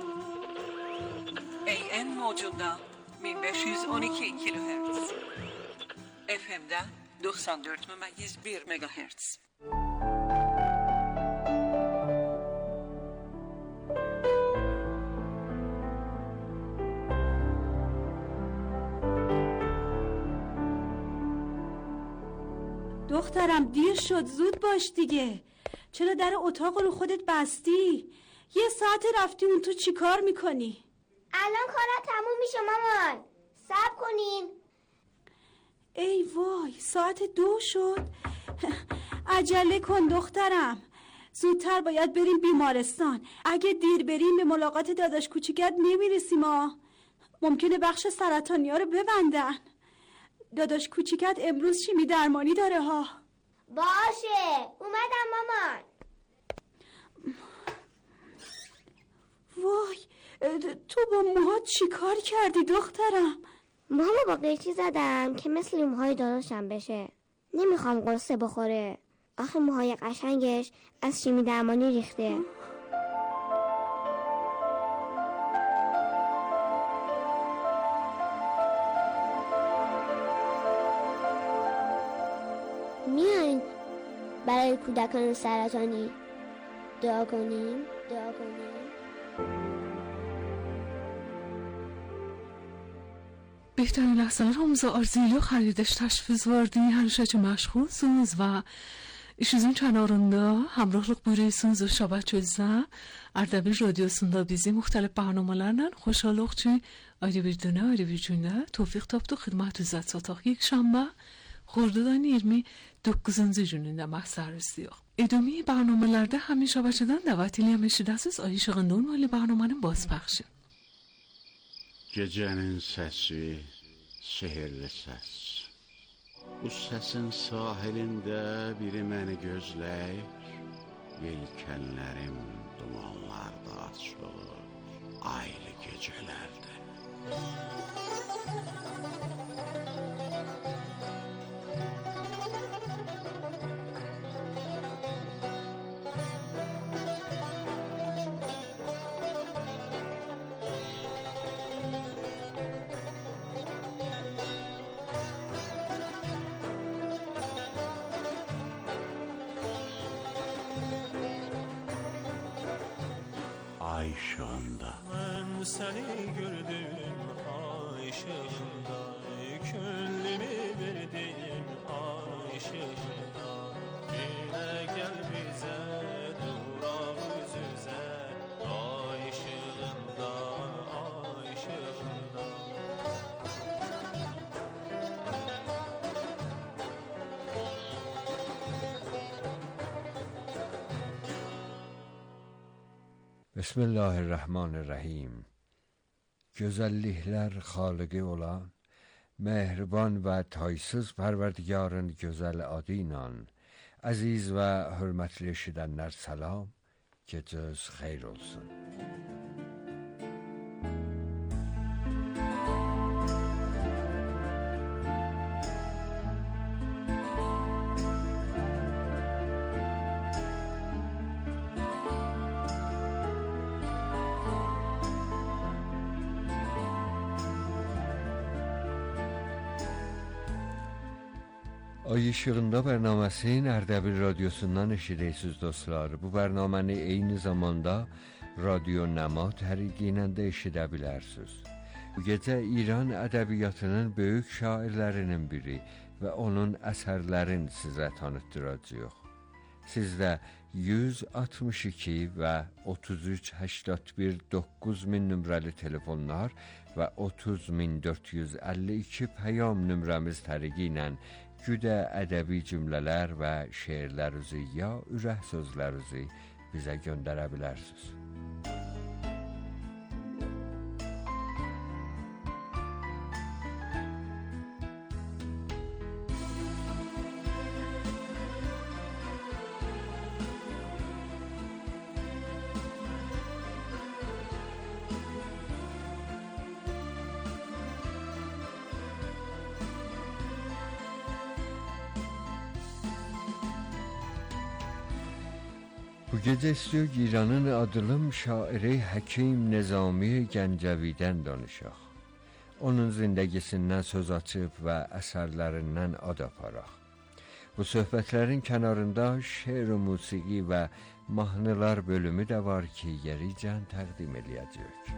AM mövcudda 1512 kilohertz, FM'də 94,1 megahertz. دخترم دیر شد، زود باش دیگه. چرا در اتاق رو خودت بستی؟ یه ساعت رفتی اون تو چی کار میکنی؟ الان کارا تموم میشه مامان، صبر کنین. ای وای، ساعت 2 شد. عجله کن دخترم، زودتر باید بریم بیمارستان. اگه دیر بریم به ملاقات داداش کوچیکت نمیرسیم ها. ممکنه بخش سرطانیا رو ببندن. داداش کوچیکت امروز شیمی درمانی داره ها. باشه، اومدم مامان. وای، تو با موهات چی کار کردی دخترم؟ ماما با قیچی زدم که مثل موهای داداشم بشه. نمیخوام قصه بخوره. آخه موهای قشنگش از شیمی درمانی ریخته. میاین برای کودکان سرطانی دعا کنیم. بهترین ləhsələr arzu ilə xəridiş təşviz vardı. Həmişə məşğulsunuz və işinizin kənarında həmrəhlıq buyuruyorsunuz və şəbət çözsə Ərdəbil radyosunda bizi müxtəlif bərnamələrlə xoşalıq ki ayrı bir dönə, ayrı bir gündə tövfiq tapdıq xidmətinizə çataq. Yekşənbə Xordadın 29-cu günündə məxsəristiyik. İdumi bərnamələrdə həmin şəbəkədən dəvət eləyəm eşidəsiz Ay İşığında olmalı bərnamənin bazpəxşi. Gecenin sesi, sehirli ses. Bu sesin sahilinde biri beni gözleyir. Yelkenlerim dumanlarda açılır, aylı gecelerde. Ay ışığında. Ben seni gördüm ay ışığında, küllümü verdim ay ışığında. Yine gel bize durak yüzüze, ay ışığında, ay ışığında. Bismillahirrahmanirrahim. Gözəlliklər xaliqi olan, mehriban və taysız pərverdigarın gözəl adı ilə, əziz və hörmətli eşidənlər salam, gecəniz xeyir olsun. Ay İşığında bərnaməsinin Ərdəbil radyosundan eşidirsiniz dostlar. Bu bərnaməni eyni zamanda Radio Nəma təriqi ilə də eşidə bilərsiniz. Bu gecə İran ədəbiyyatının böyük şairlərinin biri və onun əsərlərini sizə tanıtdıracağıq. Sizdə 162 və 33 81 9000 nömrəli telefonlar və 30452 pəyam nömrəmiz təriqi ilə güdə ədəbi cümlələr və şeirlərinizi ya ürək sözlərinizi bizə göndərə bilərsiniz. Bu gece istiyor İranın adılım şairi Həkim Nizami Gəncəvidən danışaq. Onun zindagisindən söz açıb və əsərlərindən ad aparaq. Bu söhbətlərin kənarında şeir, musiqi və mahnılar bölümü də var ki, yericən təqdim eləyəcəyik.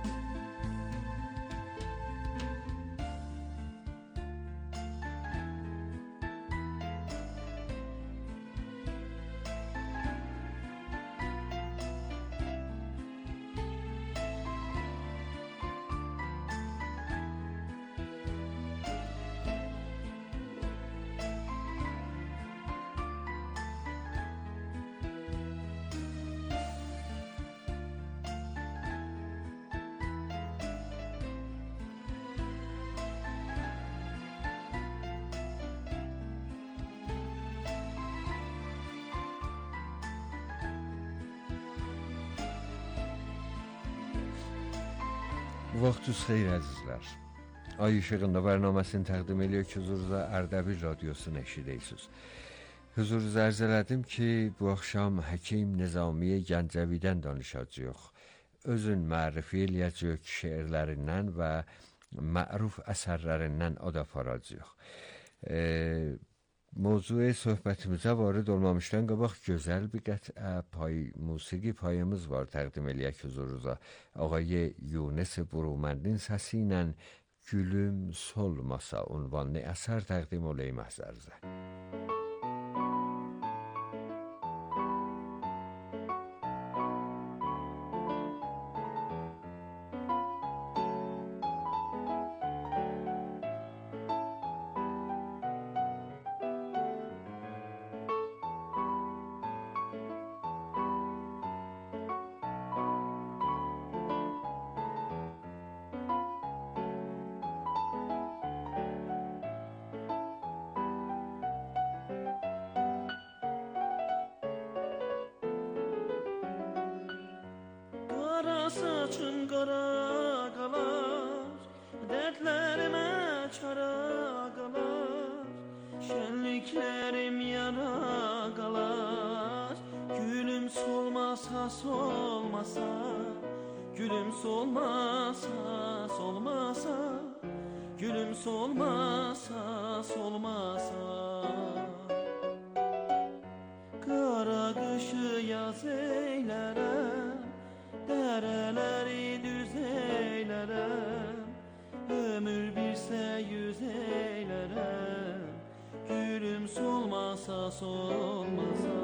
Vaxtınız xeyir əzizlər. Ay İşığında bərnaməsini təqdim ediyor ki, huzurunuza Ərdəbil Radiyosunu eşidirsiniz. Huzurunuza ərz elədim ki, bu axşam Həkim Nizami Gəncəvidən danışacağıq. Özün mərrifi eləyəcəyik şeirlərindən və məruf əsərlərindən ad aparacağıq. Mövzuya söhbətimizə varid olmamışdan qabaq gözəl bir qətə musiqi payımız var təqdim eləyək huzurunuza. Ağay Yunus Buruməndin səsi ilə Gülüm Solmasa unvanlı əsər təqdim oleyim əsərzə. Qara saçın qara qalar, dərdlərimə çara qalar, şənliklərim yara qalar. Gülüm solmasa solmasa, gülüm solmasa solmasa, gülüm solmasa solmasa. Qara qışı yaz eylərəm, dərələri düz eylərəm, ömür birsə yüz eylərəm, gülüm solmasa solmasa.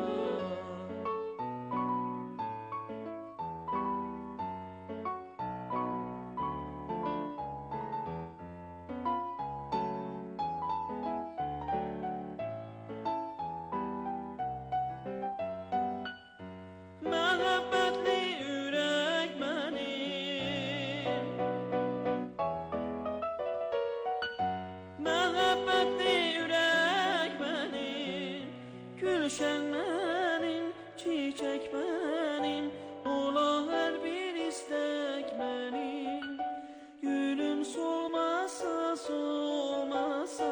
Gülşen benim, çiçek benim, ola her bir istek benim. Gülüm solmasa solmasa,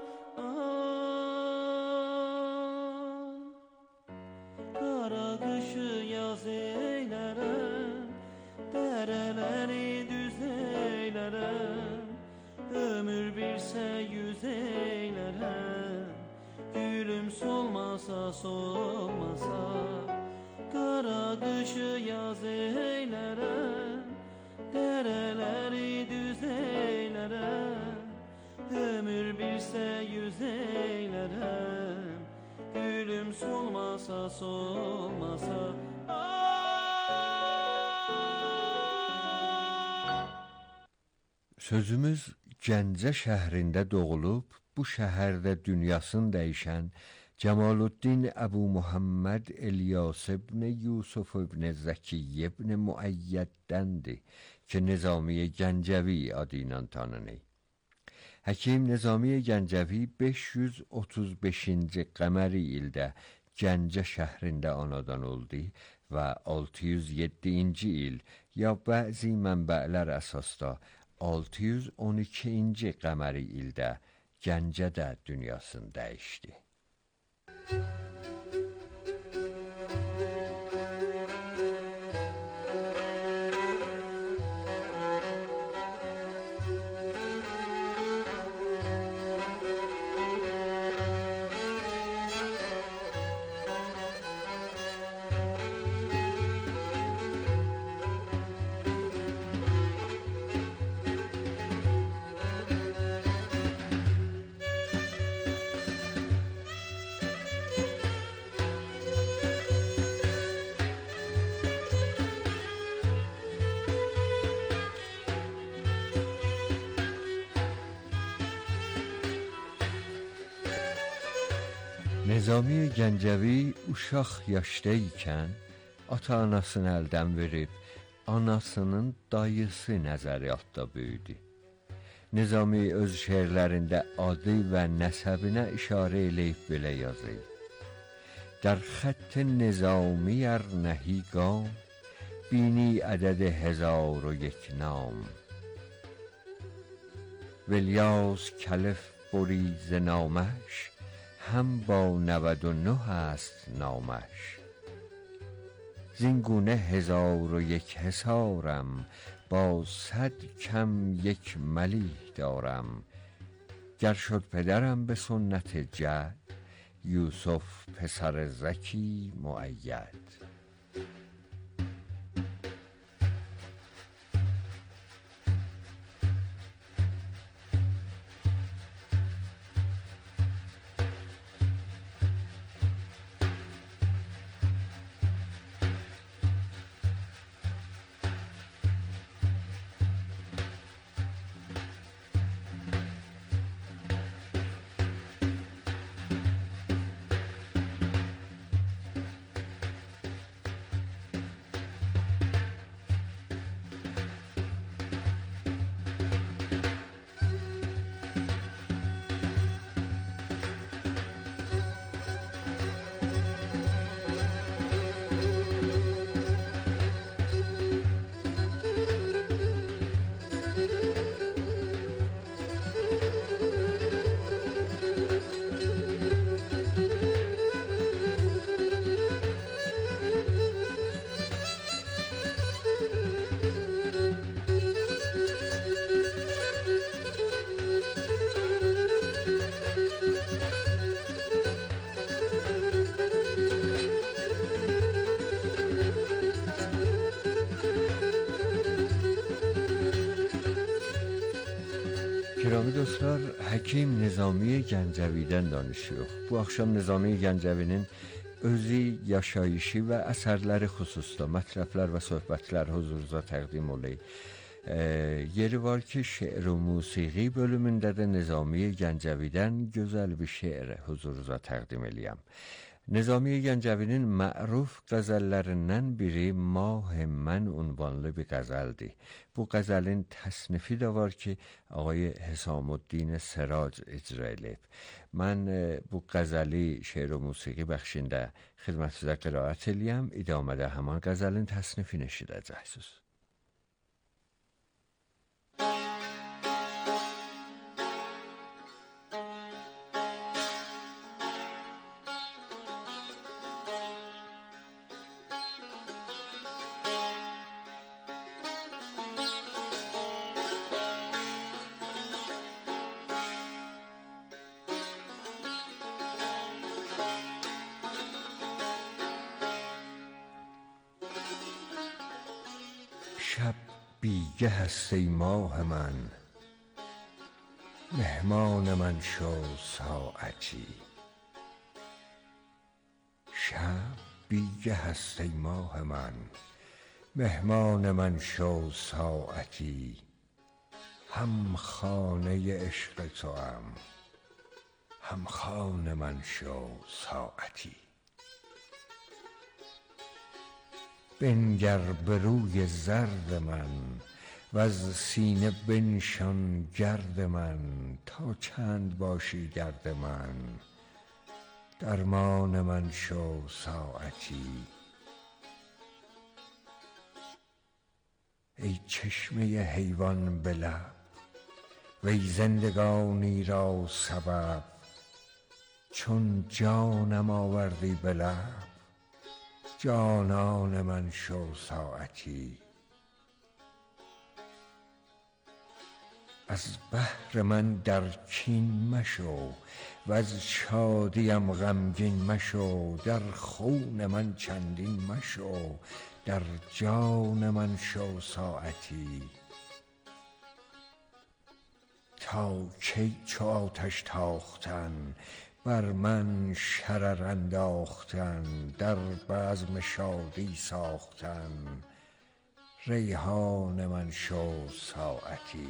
kara kışı yaz eylərəm, dərələri düz eylərəm, ömür birsə yüz eylərəm. Gülüm solmasa solmasa, qara qışı yaz eylərəm, dərələri düz eylərəm, ömür birsə yüz eylərəm, gülüm solmasa solmasa. Sözümüz Gəncə şəhrində doğulub, bu şəhərdə dünyasını dəyişən Cəmaluddin Əbu Muhammed İlyas ibn Yusuf ibn Zəkiy ibn Müəyyəddəndir ki, Nizami Gəncəvi adı ilə tanınır. Həkim Nizami Gəncəvi 535-ci qəməri ildə Gəncə şəhrində anadan oldu və 607-ci il ya bəzi mənbələr əsasda 612-ci qəməri ildə Gəncədə dünyasını dəyişdi. Nizami Gəncəvi uşaq yaşdayken ata-anasını əldən verib, anasının dayısı nəzəriyyatda büyüdü. Nizami öz şeirlərində adı və nəsəbinə işarə eləyib belə yazır. در خط نظامی ار نهی گام بینی عدد 1001 نام ولیاس کلف بری ز نامش هم با 99 است نامش زینگونه 1001 حصارم با 100 کم یک ملیح دارم گر شد پدرم به سنت جد یوسف پسر زکی مؤید. گرامی dostlar, Həkim Nizami Gəncəvidən danışırıq. Bu axşam Nizami Gəncəvinin özü, yaşayışı və əsərləri xüsusda mətləblər və söhbətlər huzurunuza təqdim olay. Yeri var ki, şeir və musiqi bölümündə də Nizami Gəncəvidən gözəl bir şeir huzurunuza təqdim eləyəm. Nizami Gəncəvinin məruf qəzəllərindən biri Mah Mən ünvanlı bir qəzəldir. Bu qəzəlin təsnifi də var ki, ağay Hesamuddin Sirac icra edib. Mən bu qəzəli şeir və musiqi bəxşində xidmətinizə qiraət eləyəm. İdamədə həman qəzəlin təsnifini eşidəcəksiniz. شب بیگه هست ای ماه من مهمان من شو ساعتی شب بیگه هست ای ماه من مهمان من شو ساعتی هم خانه عشق توام هم خانه من شو ساعتی بنگر به روی زرد من و از سینه بنشان گرد من تا چند باشی گرد من درمان من شو ساعتی ای چشمه حیوان به لب وی زندگانی را سبب چون جانم آوردی به لب جانان من شو ساعتی از بحر من در کین مشو و از شادیم غمگین مشو در خون من چندین مشو در جان من شو ساعتی تا کی چو آتش تاختن بر من شرر انداختن در بزم شادی ساختن ریحان من شو ساعتی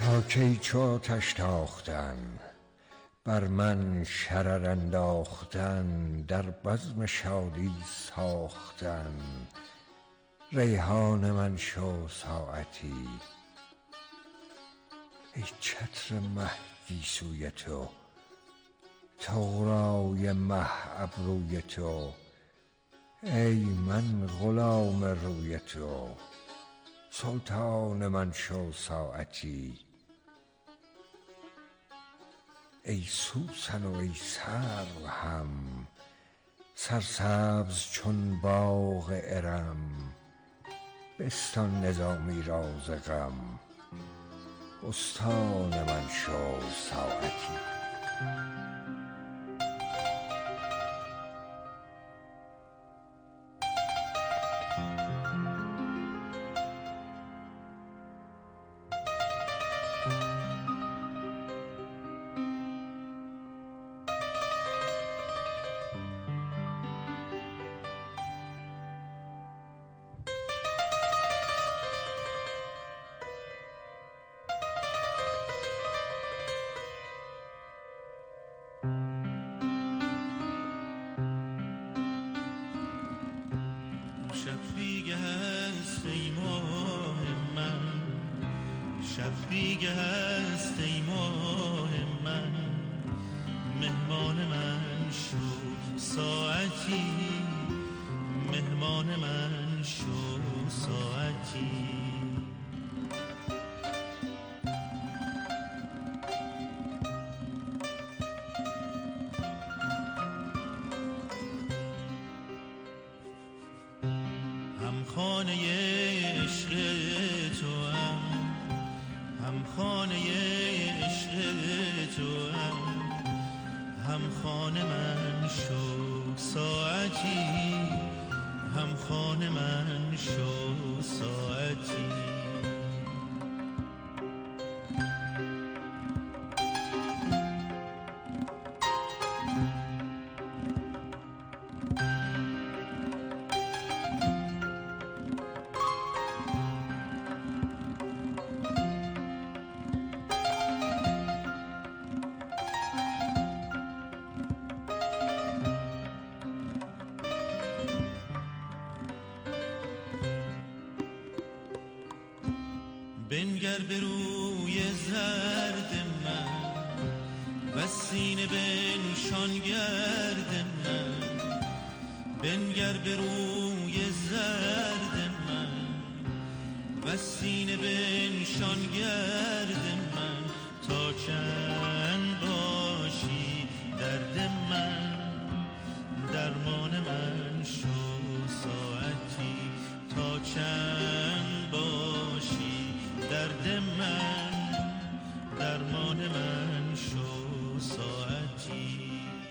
تا کی چو آتش تاختن، بر من شرر انداختن، در بزم شادی ساختن. ریحان من شو ساعتی، ای چتر مه گیسوی تو، طغرای مه ابروی تو. ای من غلام روی تو، سلطان من شو ساعتی. ای سوسن و ای سرو هم، سرسبز چون باغ ارم. بستان نظامی را ز غم، بستان من شو ساعتی. شب دیگه هست ای ماه من، مهمان من شو ساعتی، مهمان من شو ساعتی. هم خانه عشق تو هم خانه عشق تو هم خانه من شو ساعتی، هم خانه من شو ساعتی. بنگر به روی زرد من و سینه بنشان گرد من، بنگر به روی زرد من و سینه بنشان گرد من. تا چند باشی درد من، درمان من شو ساعتی. تا چند باشی درد من، درمان من شو ساعتی.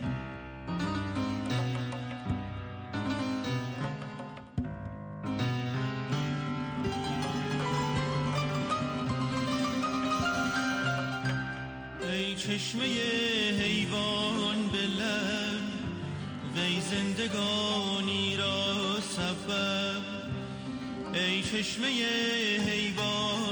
ای چشمه حیوان به لب، وی زندگانی را سبب. ای چشمه حیوان